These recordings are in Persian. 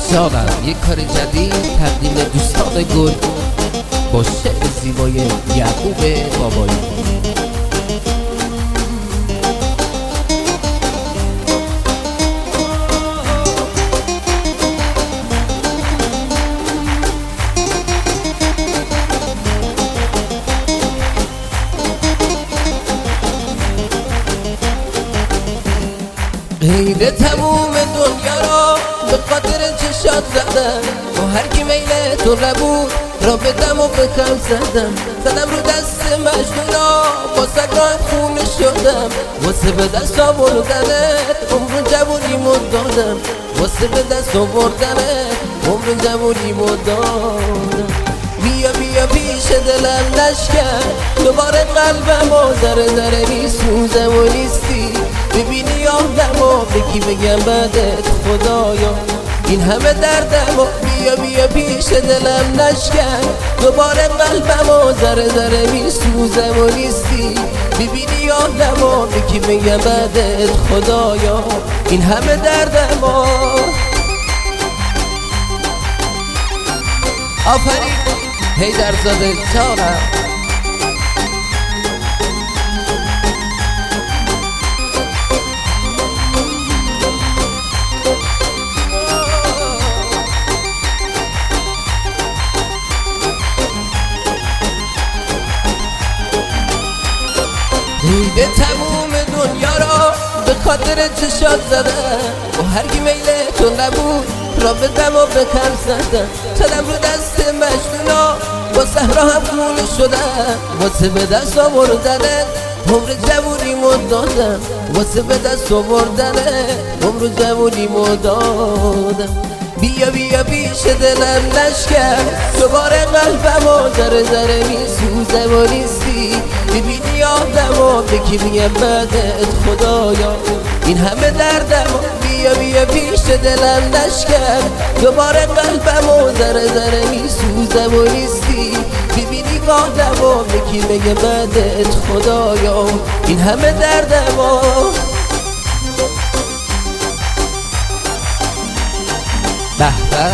جانم یک کار جدید تقدیم دوستان گل با شعر زیبای یعقوب بابایی. غیر تموم دنیا را به خاطر چشات زدم، با هر کی میل تو نبود را بدم و به کم زدم رو دست مجنونا با سگان خونه شدم، واسه به دست آوردنت عمر جوونیمو دادم، واسه به دست آوردنت عمر جوونیمو دادم. بیا بیا پیش دلم نشکن دوباره قلبم و ذره ذره میسوزم و نیستی، ببینی آدم و بگی بگم بعدت خدایا این همه دردم و بیا بیا پیش دلم نشکن دوباره قلبم و ذره ذره میسوزم و نیستی، ببینی آدم و بگی بگم بعدت خدایا این همه دردم و آفرین حیدرزاده جانم. دیده تموم دنیا را به خاطر چشات زدم، و هر کی میل تو نبود را بدم و به کم زدم رو دست مجنونا با صحرا هم خونه شدم، واسه به دست آوردنت عمر جوونیمو دادم، واسه به دست آوردنت عمر جوونیمو دادم. بیا بیا پیش دلم نشکن دوباره قلبم و ذره ذره میسوزم و نیستی، ببینی آدم و بگی میگم بعدت خدایا این همه دردم و بیا بیا پیش دلم نشکن دوباره قلبم و ذره ذره میسوزم و نیستی، ببینی آدم و بگی میگم بعدت خدایا این همه دردم و به به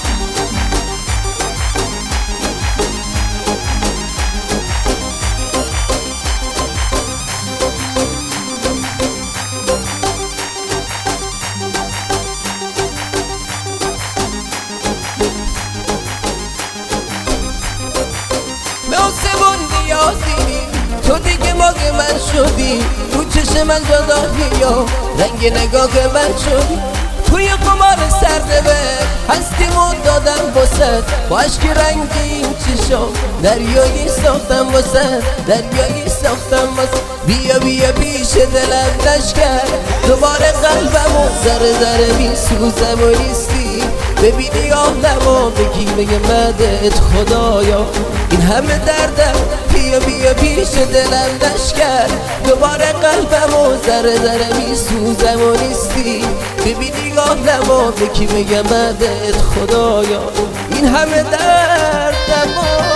نیازی تو دیگه ماگ من شدی، رو چشم من جا دادی یا رنگ نگاه من شدی، توی قمار سرنوشت هستیمو دادم واسد با عشق رنگی این چشم دریایی ساختم واسد دریایی ساختم واسد. بیا بیا پیش دلم نشکن دوباره قلبم و ذره ذره میسوزم و نیستی، ببینی آدم و بگی بگم بعدت خدایا این همه دردم. بیا بیا پیش دلم نشکن دوباره قلبم و ذره ذره میسوزم و نیستی، ببینی آدم و بگی بگم بعدت خدایا این همه دردم.